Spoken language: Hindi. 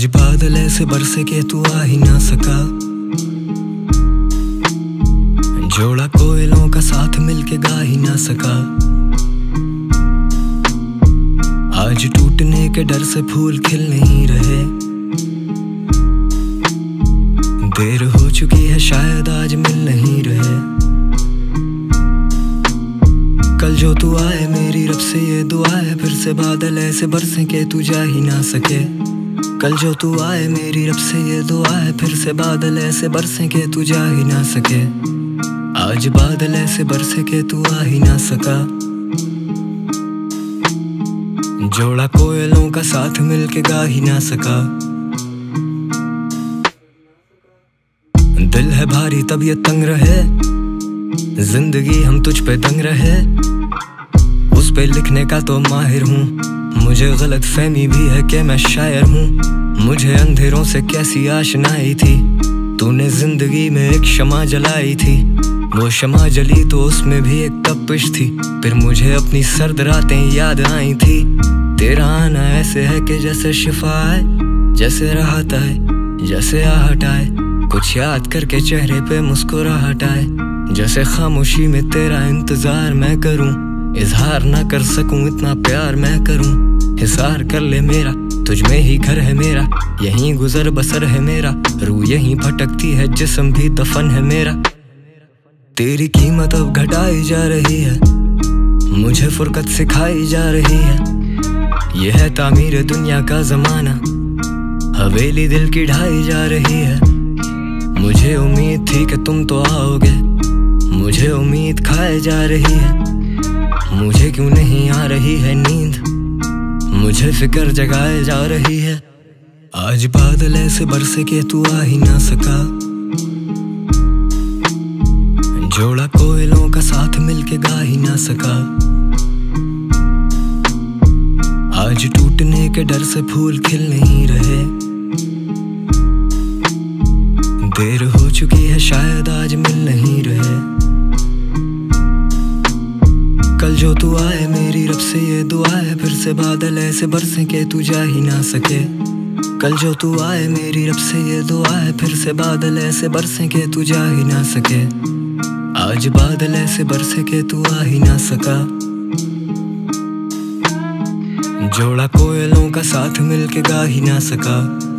आज बादल ऐसे बरसे के तू आ ही ना सका। जोड़ा कोयलों का साथ मिलके गा ही ना सका। आज टूटने के डर से फूल खिल नहीं रहे। देर हो चुकी है शायद आज मिल नहीं रहे। कल जो तू आए मेरी रब से ये दुआ है, फिर से बादल ऐसे बरसे के तू जा ही ना सके। कल जो तू आए मेरी रब से ये दुआ है, फिर से बादल ऐसे बरसे के तू जा ही ना सके। आज बादल ऐसे बरसे के तू आ ही ना सका। जोड़ा कोयलों का साथ मिलके गा ही ना सका। दिल है भारी तबीयत तंग रहे, जिंदगी हम तुझ पे दंग रहे। उस पे लिखने का तो माहिर हूँ, मुझे गलत फहमी भी है कि मैं शायर हूँ। मुझे अंधेरों से कैसी आशनाई थी, तूने जिंदगी में एक शमा जलाई थी। वो शमा जली तो उसमें भी एक तपिश थी, फिर मुझे अपनी सर्द रातें याद आई थी। तेरा आना ऐसे है कि जैसे शिफा आए, जैसे राहत आए, जैसे आहट आए। कुछ याद करके चेहरे पे मुस्कुराहट आए, जैसे खामोशी में तेरा इंतजार मैं करूं। इजहार ना कर सकूं इतना प्यार मैं करूं। हिसार कर ले मेरा, तुझ में ही घर है मेरा। यहीं गुजर बसर है मेरा, रूह यहीं भटकती है, जिस्म भी दफन है मेरा। तेरी कीमत अब घटाई जा रही है, मुझे फुरकत सिखाई जा रही है। यह है तामीर दुनिया का जमाना, हवेली दिल की ढाई जा रही है। मुझे उम्मीद थी कि तुम तो आओगे, मुझे उम्मीद खाए जा रही है। मुझे क्यों नहीं आ रही है नींद, मुझे फिक्र जगाए जा रही है। आज बादल ऐसे बरसे के तू आ ही ना सका। जोड़ा कोयलों का साथ मिलके गा ही ना सका। आज टूटने के डर से फूल खिल नहीं रहे। देर हो चुकी है शायद आज मिल नहीं रहे। कल जो तू आए मेरी रब से ये दुआ है, फिर से बादल ऐसे बरसे के तू जा ही ना सके। कल जो तू आए मेरी रब से ये दुआ है, फिर से बादल ऐसे बरसे के तू जा ही ना सके। आज बादल ऐसे बरसे के तू आ ही ना सका। जोड़ा कोयलों का साथ मिलके गा ही ना सका।